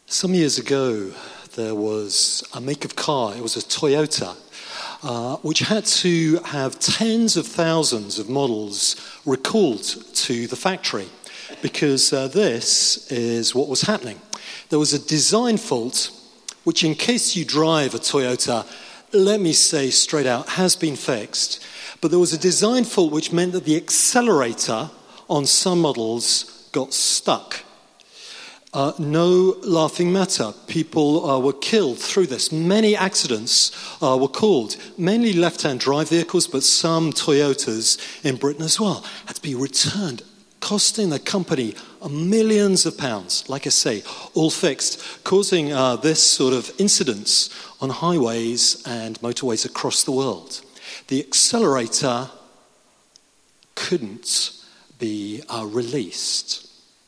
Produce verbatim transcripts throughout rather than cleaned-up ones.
Some years ago, there was a make of car, it was a Toyota, uh, which had to have tens of thousands of models recalled to the factory because uh, this is what was happening. There was a design fault, which in case you drive a Toyota, let me say straight out, has been fixed. But there was a design fault which meant that the accelerator on some models got stuck. Uh, no laughing matter. People uh, were killed through this. Many accidents uh, were called, mainly left-hand drive vehicles, but some Toyotas in Britain as well had to be returned, costing the company millions of pounds. Like I say, all fixed, causing uh, this sort of incidents on highways and motorways across the world. The accelerator couldn't be uh, released.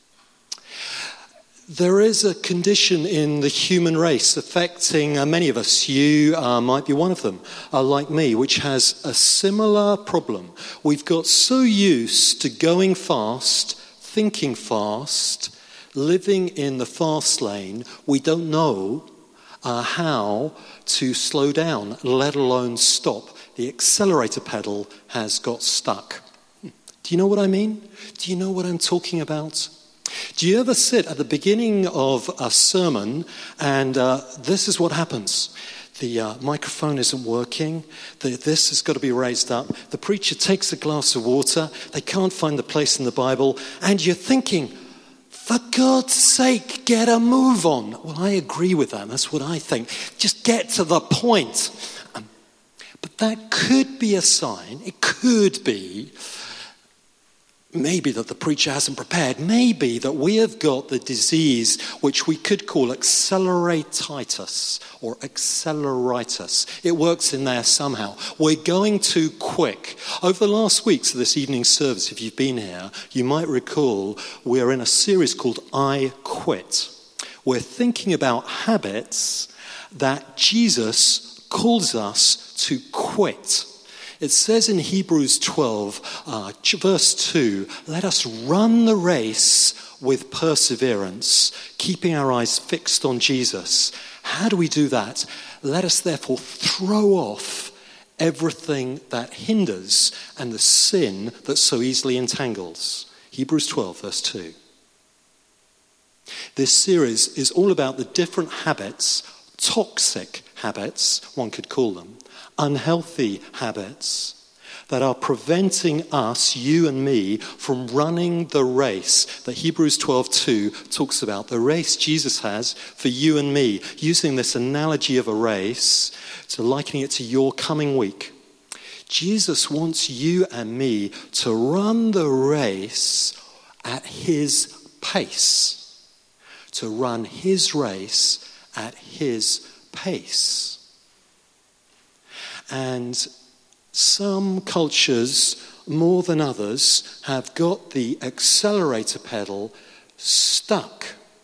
There is a condition in the human race affecting uh, many of us. You uh, might be one of them, uh, like me, which has a similar problem. We've got so used to going fast, thinking fast, living in the fast lane, we don't know uh, how to slow down, let alone stop. The accelerator pedal has got stuck. Do you know what I mean? Do you know what I'm talking about? Do you ever sit at the beginning of a sermon and uh, this is what happens? The uh, microphone isn't working. The, this has got to be raised up. The preacher takes a glass of water. They can't find the place in the Bible. And you're thinking, for God's sake, get a move on. Well, I agree with that. That's what I think. Just get to the point. Um, but that could be a sign. It could be maybe that the preacher hasn't prepared. Maybe that we have got the disease which we could call acceleratitis or acceleritis. It works in there somehow. We're going too quick. Over the last weeks of this evening service, if you've been here, you might recall we're in a series called I Quit. We're thinking about habits that Jesus calls us to quit. It says in Hebrews twelve, uh, verse two, let us run the race with perseverance, keeping our eyes fixed on Jesus. How do we do that? Let us therefore throw off everything that hinders and the sin that so easily entangles. Hebrews twelve, verse two. This series is all about the different habits, toxic habits, one could call them, unhealthy habits that are preventing us, you and me, from running the race that Hebrews twelve two talks about. The race Jesus has for you and me, using this analogy of a race to likening it to your coming week. Jesus wants you and me to run the race at his pace, to run his race at his pace. And some cultures, more than others, have got the accelerator pedal stuck.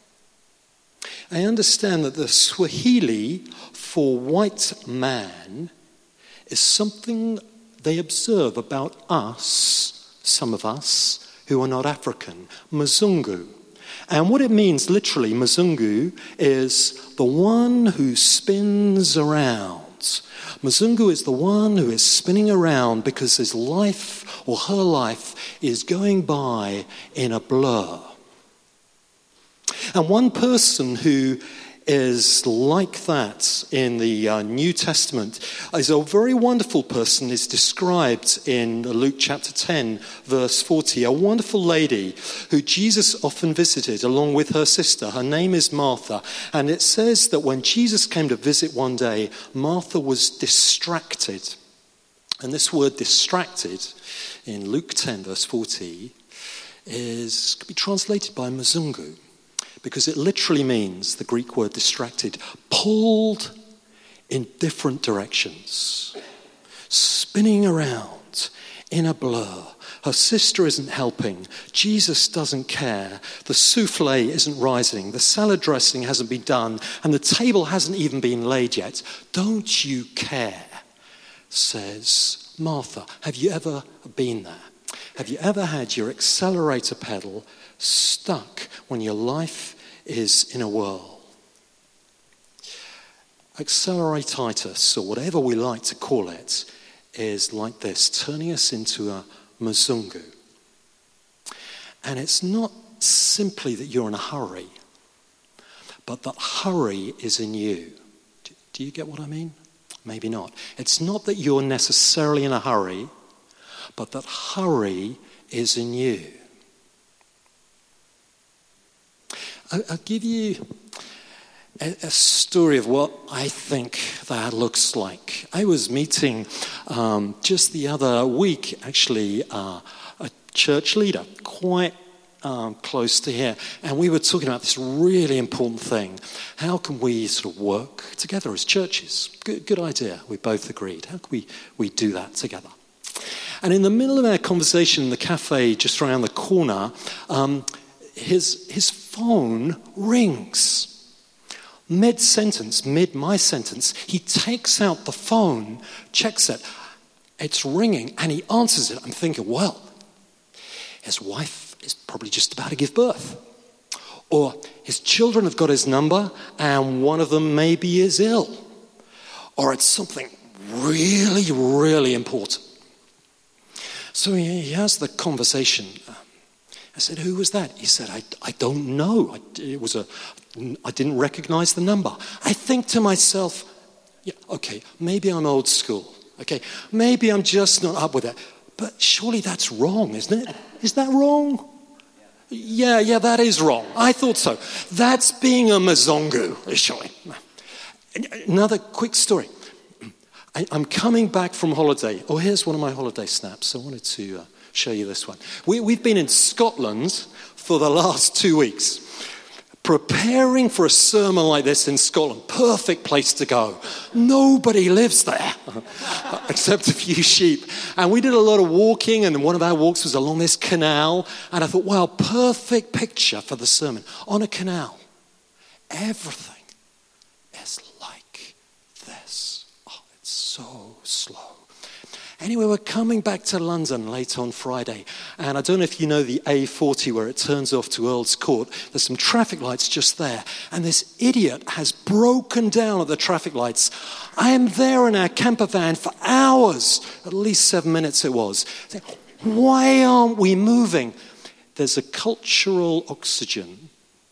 I understand that the Swahili for white man is something they observe about us, some of us, who are not African, Mzungu. And what it means, literally, Mzungu, is the one who spins around. Mzungu is the one who is spinning around because his life or her life is going by in a blur. And one person who is like that in the uh, New Testament is a very wonderful person, is described in Luke chapter ten, verse forty. A wonderful lady who Jesus often visited along with her sister. Her name is Martha. And it says that when Jesus came to visit one day, Martha was distracted. And this word distracted in Luke ten, verse forty, is could be translated by Mzungu. Because it literally means, the Greek word distracted, pulled in different directions, spinning around in a blur. Her sister isn't helping. Jesus doesn't care. The souffle isn't rising. The salad dressing hasn't been done. And the table hasn't even been laid yet. Don't you care, says Martha. Have you ever been there? Have you ever had your accelerator pedal stuck when your life is in a whirl? Acceleratitis, or whatever we like to call it, is like this, turning us into a mzungu. And it's not simply that you're in a hurry, but that hurry is in you. Do you get what I mean? Maybe not. It's not that you're necessarily in a hurry, but that hurry is in you. I'll give you a, a story of what I think that looks like. I was meeting um, just the other week, actually, uh, a church leader, quite um, close to here, and we were talking about this really important thing. How can we sort of work together as churches? Good, good idea. We both agreed. How can we, we do that together? And in the middle of our conversation in the cafe just around the corner, um, his his phone rings. Mid-sentence, mid my sentence, he takes out the phone, checks it, it's ringing, and he answers it. I'm thinking, well, his wife is probably just about to give birth. Or his children have got his number, and one of them maybe is ill. Or it's something really, really important. So he, he has the conversation. I said, who was that? He said, I, I don't know. I, it was a, I didn't recognize the number. I think to myself, yeah, okay, maybe I'm old school. Okay, maybe I'm just not up with it. But surely that's wrong, isn't it? Is that wrong? Yeah, yeah, that is wrong. I thought so. That's being a mzungu, surely. Another quick story. I, I'm coming back from holiday. Oh, here's one of my holiday snaps. I wanted to uh, show you this one. We, we've been in Scotland for the last two weeks. Preparing for a sermon like this in Scotland. Perfect place to go. Nobody lives there except a few sheep. And we did a lot of walking, and one of our walks was along this canal. And I thought, wow, perfect picture for the sermon. On a canal. Everything is like this. Oh, it's so slow. Anyway, we're coming back to London late on Friday. And I don't know if you know the A forty where it turns off to Earl's Court. There's some traffic lights just there. And this idiot has broken down at the traffic lights. I am there in our camper van for hours. At least seven minutes it was. Why aren't we moving? There's a cultural oxygen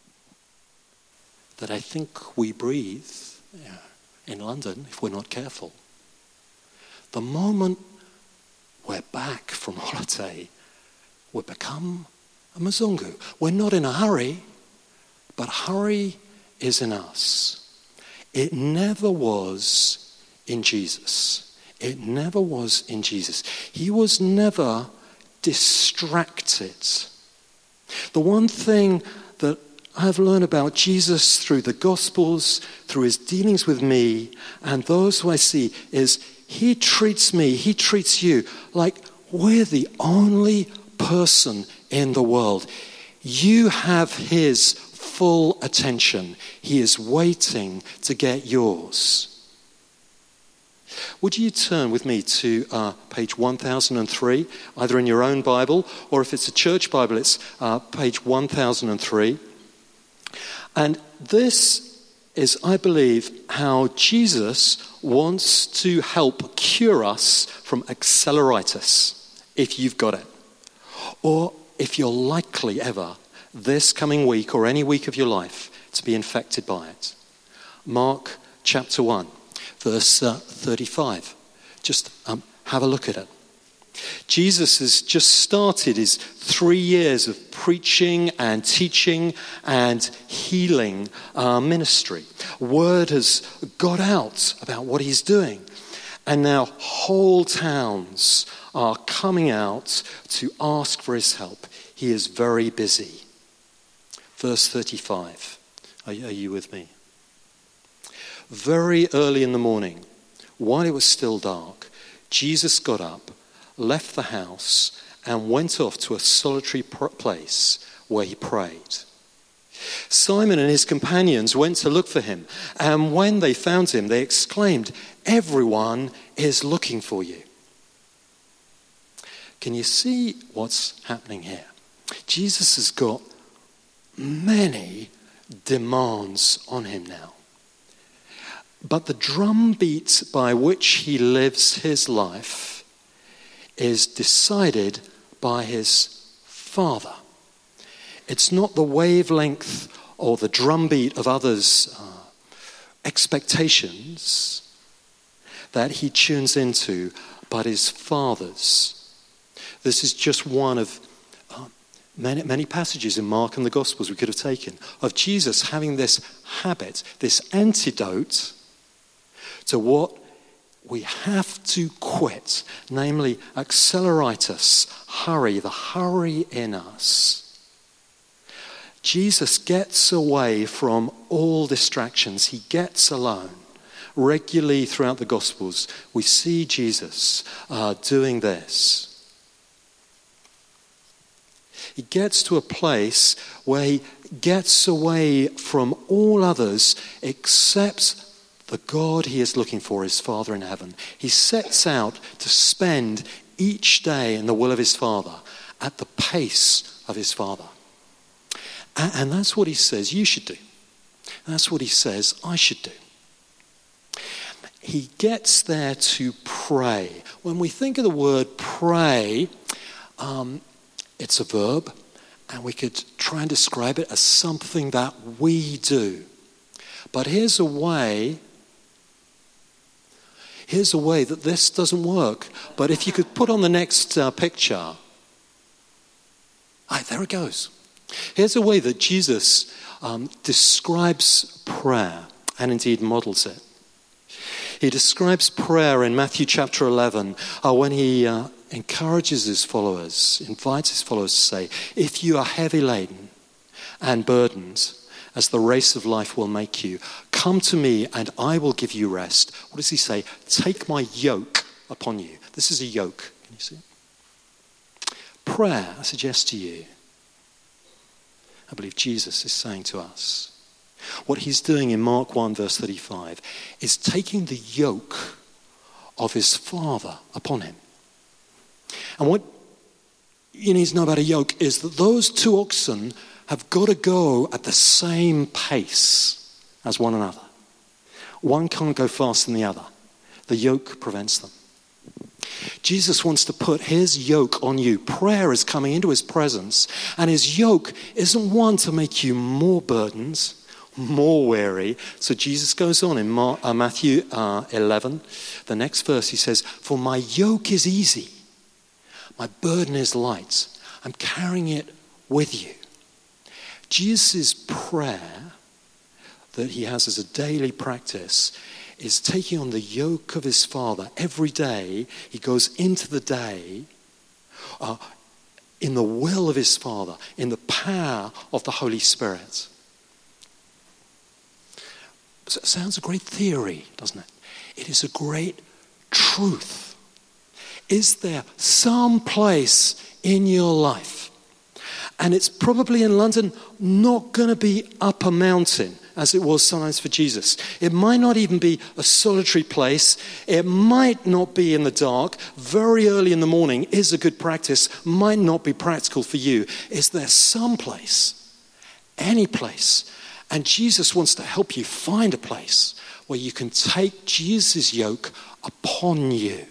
that I think we breathe in London if we're not careful. The moment we're back from holiday, we become a mzungu. We're not in a hurry, but hurry is in us. It never was in Jesus. It never was in Jesus. He was never distracted. The one thing that I've learned about Jesus through the Gospels, through his dealings with me and those who I see, is he treats me, he treats you like we're the only person in the world. You have his full attention. He is waiting to get yours. Would you turn with me to uh, page one thousand three, either in your own Bible, or if it's a church Bible, it's uh, page one thousand three. And this is, I believe, how Jesus wants to help cure us from acceleritis, if you've got it. Or if you're likely ever, this coming week or any week of your life, to be infected by it. Mark chapter one, verse uh, thirty-five. Just um, have a look at it. Jesus has just started his three years of preaching and teaching and healing uh, ministry. Word has got out about what he's doing. And now whole towns are coming out to ask for his help. He is very busy. Verse thirty-five. Are you, are you with me? Very early in the morning, while it was still dark, Jesus got up, left the house, and went off to a solitary place where he prayed. Simon and his companions went to look for him, and when they found him, they exclaimed, "Everyone is looking for you." Can you see what's happening here? Jesus has got many demands on him now. But the drumbeat by which he lives his life is decided by his Father. It's not the wavelength or the drumbeat of others' uh, expectations that he tunes into, but his Father's. This is just one of uh, many, many passages in Mark and the Gospels we could have taken of Jesus having this habit, this antidote to what we have to quit, namely acceleratus, hurry, the hurry in us. Jesus gets away from all distractions. He gets alone. Regularly throughout the Gospels, we see Jesus uh, doing this. He gets to a place where he gets away from all others except the God he is looking for, his Father in heaven. He sets out to spend each day in the will of his Father, at the pace of his Father. And that's what he says you should do. That's what he says I should do. He gets there to pray. When we think of the word pray, um, it's a verb, and we could try and describe it as something that we do. But here's a way, here's a way that this doesn't work. But if you could put on the next uh, picture, ah, there it goes. Here's a way that Jesus um, describes prayer and indeed models it. He describes prayer in Matthew chapter eleven uh, when he uh, encourages his followers, invites his followers to say, if you are heavy laden and burdened, as the race of life will make you, come to me and I will give you rest. What does he say? Take my yoke upon you. This is a yoke. Can you see it? Prayer, I suggest to you, I believe Jesus is saying to us, what he's doing in Mark one verse thirty-five is taking the yoke of his Father upon him. And what you need to know about a yoke is that those two oxen have got to go at the same pace as one another. One can't go faster than the other. The yoke prevents them. Jesus wants to put his yoke on you. Prayer is coming into his presence, and his yoke isn't one to make you more burdens, more weary. So Jesus goes on in Mar- uh, Matthew uh, eleven, the next verse, he says, for my yoke is easy, my burden is light. I'm carrying it with you. Jesus' prayer that he has as a daily practice is taking on the yoke of his Father. Every day he goes into the day uh, in the will of his Father, in the power of the Holy Spirit. So it sounds a great theory, doesn't it? It is a great truth. Is there some place in your life, and it's probably in London, not going to be up a mountain, as it was sometimes for Jesus. It might not even be a solitary place. It might not be in the dark. Very early in the morning is a good practice. Might not be practical for you. Is there some place, any place? And Jesus wants to help you find a place where you can take Jesus' yoke upon you.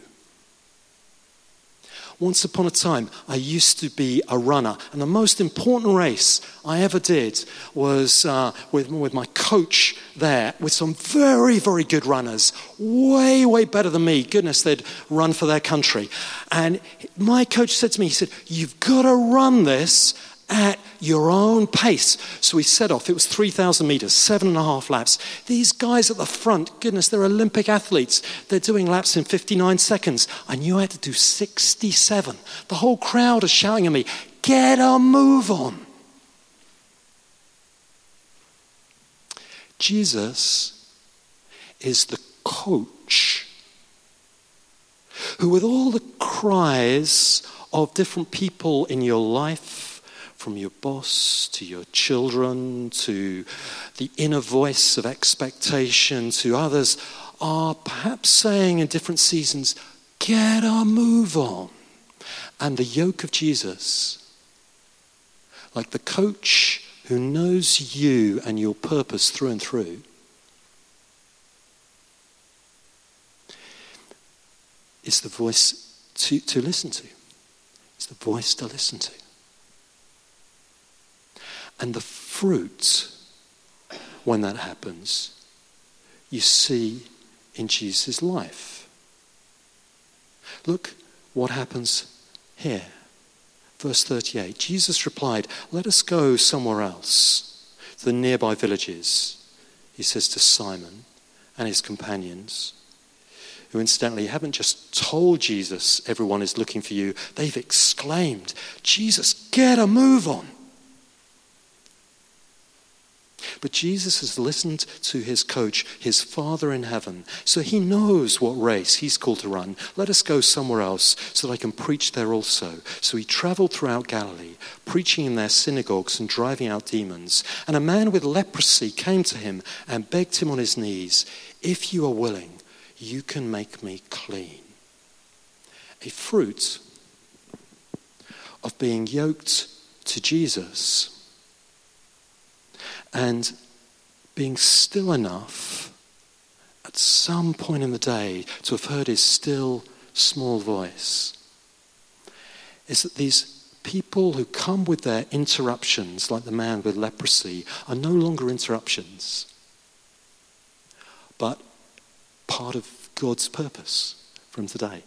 Once upon a time, I used to be a runner, and the most important race I ever did was uh, with, with my coach there, with some very, very good runners, way, way better than me. Goodness, they'd run for their country. And my coach said to me, he said, you've got to run this at your own pace. So we set off. It was three thousand meters, seven and a half laps. These guys at the front, goodness, they're Olympic athletes. They're doing laps in fifty-nine seconds. I knew I had to do sixty-seven. The whole crowd is shouting at me, get a move on. Jesus is the coach who, with all the cries of different people in your life, from your boss to your children to the inner voice of expectation to others, are perhaps saying in different seasons, get a move on. And the yoke of Jesus, like the coach who knows you and your purpose through and through, is the voice to, to listen to. It's the voice to listen to. And the fruit, when that happens, you see in Jesus' life. Look what happens here. Verse thirty-eight, Jesus replied, "Let us go somewhere else, to the nearby villages," he says to Simon and his companions, who incidentally haven't just told Jesus everyone is looking for you. They've exclaimed, "Jesus, get a move on." But Jesus has listened to his coach, his Father in heaven, so he knows what race he's called to run. Let us go somewhere else so that I can preach there also. So he traveled throughout Galilee, preaching in their synagogues and driving out demons. And a man with leprosy came to him and begged him on his knees, "If you are willing, you can make me clean." A fruit of being yoked to Jesus and being still enough at some point in the day to have heard his still, small voice is that these people who come with their interruptions, like the man with leprosy, are no longer interruptions, but part of God's purpose from today.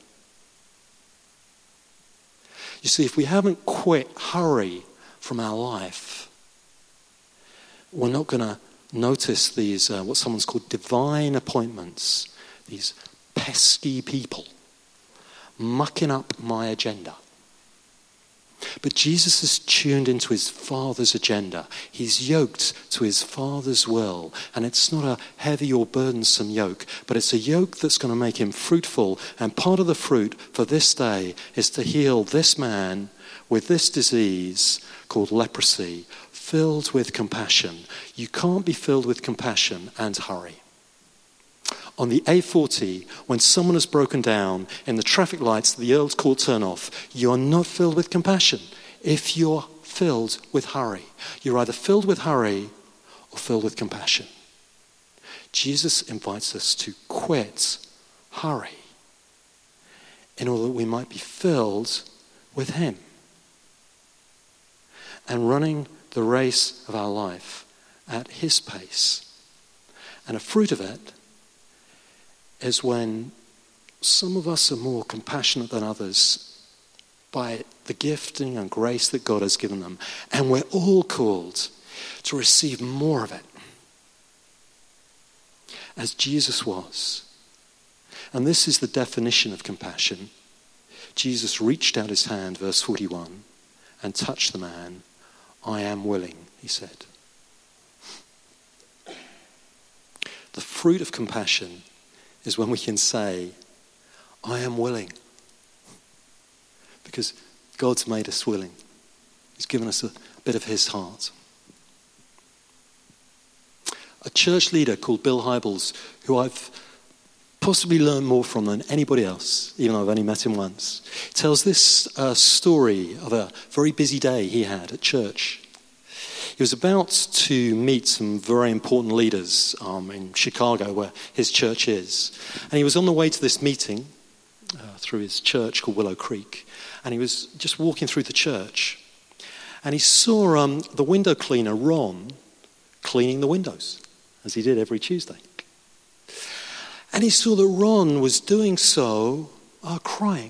You see, if we haven't quit hurry from our life, we're not going to notice these, uh, what someone's called divine appointments, these pesky people mucking up my agenda. But Jesus is tuned into his Father's agenda. He's yoked to his Father's will. And it's not a heavy or burdensome yoke, but it's a yoke that's going to make him fruitful. And part of the fruit for this day is to heal this man with this disease called leprosy, filled with compassion. You can't be filled with compassion and hurry. On the A forty, when someone has broken down in the traffic lights, the Earl's Court turn-off, you are not filled with compassion if you're filled with hurry. You're either filled with hurry or filled with compassion. Jesus invites us to quit hurry in order that we might be filled with him and running the race of our life at his pace. And a fruit of it is when some of us are more compassionate than others by the gifting and grace that God has given them. And we're all called to receive more of it, as Jesus was. And this is the definition of compassion. Jesus reached out his hand, verse forty-one, and touched the man. "I am willing," he said. The fruit of compassion is when we can say, "I am willing." Because God's made us willing. He's given us a bit of his heart. A church leader called Bill Hybels, who I've possibly learned more from than anybody else, even though I've only met him once, tells this uh, story of a very busy day he had at church. He was about to meet some very important leaders um, in Chicago, where his church is. And he was on the way to this meeting uh, through his church called Willow Creek. And he was just walking through the church. And he saw um, the window cleaner, Ron, cleaning the windows, as he did every Tuesday. And he saw that Ron was doing so uh, crying.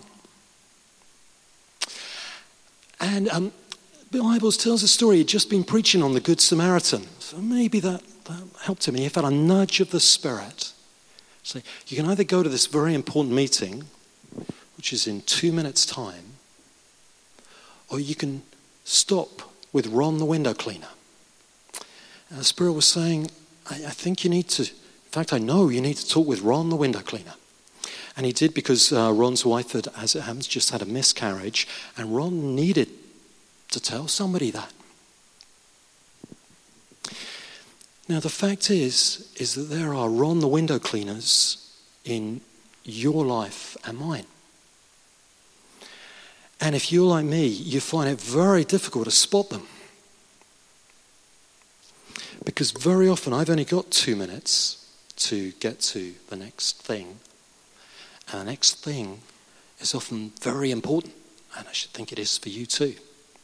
And um, Bill Hybels tells a story. He'd just been preaching on the Good Samaritan. So maybe that, that helped him. And he felt a nudge of the Spirit. So you can either go to this very important meeting, which is in two minutes' time, or you can stop with Ron the window cleaner. And the Spirit was saying, I, I think you need to, in fact, I know you need to talk with Ron the window cleaner. And he did, because uh, Ron's wife had, as it happens, just had a miscarriage, and Ron needed to tell somebody that. Now the fact is, is that there are Ron the window cleaners in your life and mine. And if you're like me, you find it very difficult to spot them. Because very often I've only got two minutes to get to the next thing. And the next thing is often very important, and I should think it is for you too.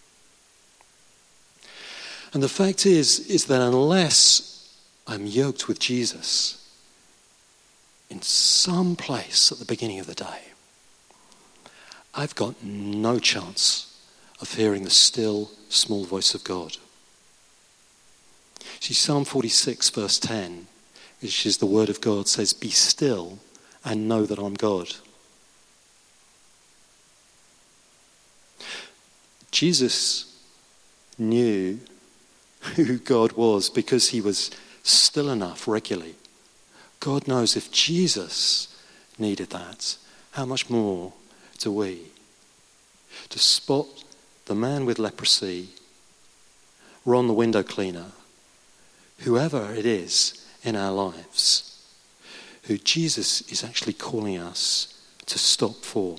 And the fact is, is that unless I'm yoked with Jesus in some place at the beginning of the day, I've got no chance of hearing the still, small voice of God. See, Psalm forty-six, verse ten, which is the word of God, says, "Be still and know that I'm God." Jesus knew who God was because he was still enough regularly. God knows if Jesus needed that, how much more do we? To spot the man with leprosy, Ron the window cleaner, whoever it is in our lives, who Jesus is actually calling us to stop for.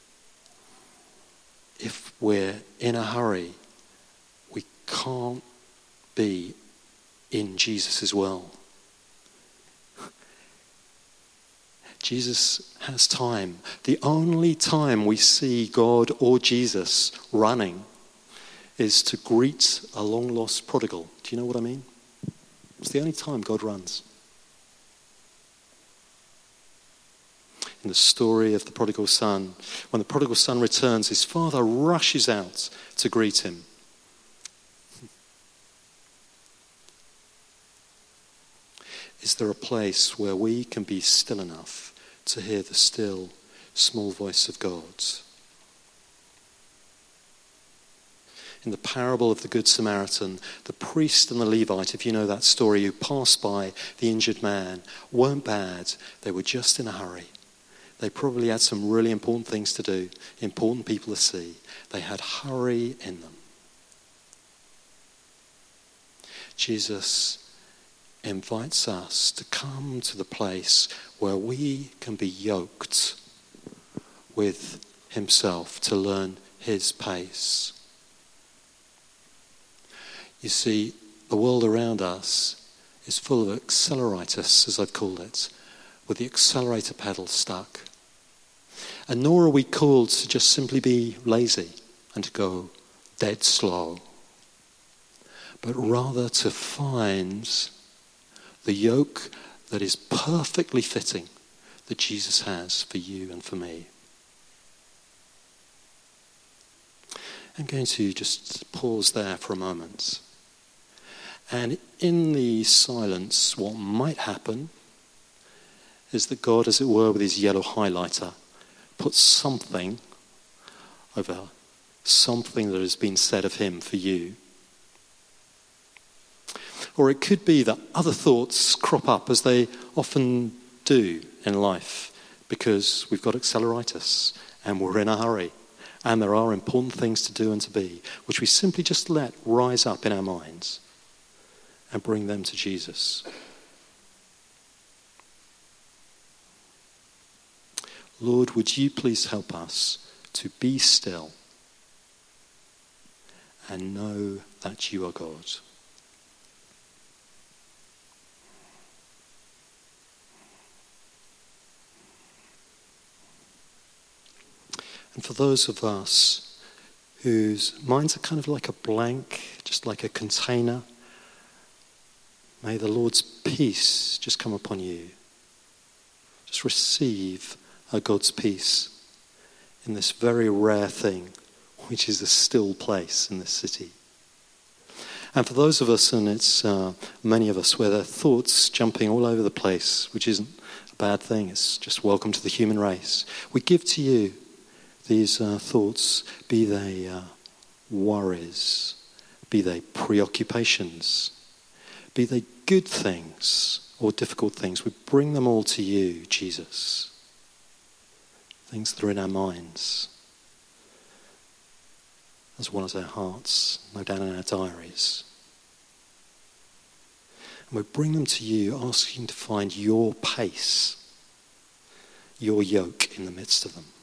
If we're in a hurry, we can't be in Jesus as well. Jesus has time. The only time we see God or Jesus running is to greet a long-lost prodigal. Do you know what I mean? It's the only time God runs. In the story of the prodigal son, when the prodigal son returns, his father rushes out to greet him. Is there a place where we can be still enough to hear the still, small voice of God? In the parable of the Good Samaritan, the priest and the Levite, if you know that story, who passed by the injured man, weren't bad. They were just in a hurry. They probably had some really important things to do, important people to see. They had hurry in them. Jesus invites us to come to the place where we can be yoked with himself to learn his pace. You see, the world around us is full of accelerators, as I've called it, with the accelerator pedal stuck. And nor are we called to just simply be lazy and to go dead slow, but rather to find the yoke that is perfectly fitting that Jesus has for you and for me. I'm going to just pause there for a moment. And in the silence, what might happen is that God, as it were, with his yellow highlighter, puts something over something that has been said of him for you. Or it could be that other thoughts crop up, as they often do in life, because we've got accelerators and we're in a hurry and there are important things to do and to be, which we simply just let rise up in our minds and bring them to Jesus. Lord, would you please help us to be still and know that you are God. And for those of us whose minds are kind of like a blank, just like a container, may the Lord's peace just come upon you. Just receive a God's peace in this very rare thing, which is a still place in this city. And for those of us, and it's uh, many of us, where there are thoughts jumping all over the place, which isn't a bad thing, it's just welcome to the human race. We give to you these uh, thoughts, be they uh, worries, be they preoccupations, be they good things or difficult things. We bring them all to you, Jesus. Things that are in our minds, as well as our hearts, no doubt in our diaries. And we bring them to you, asking to find your pace, your yoke in the midst of them.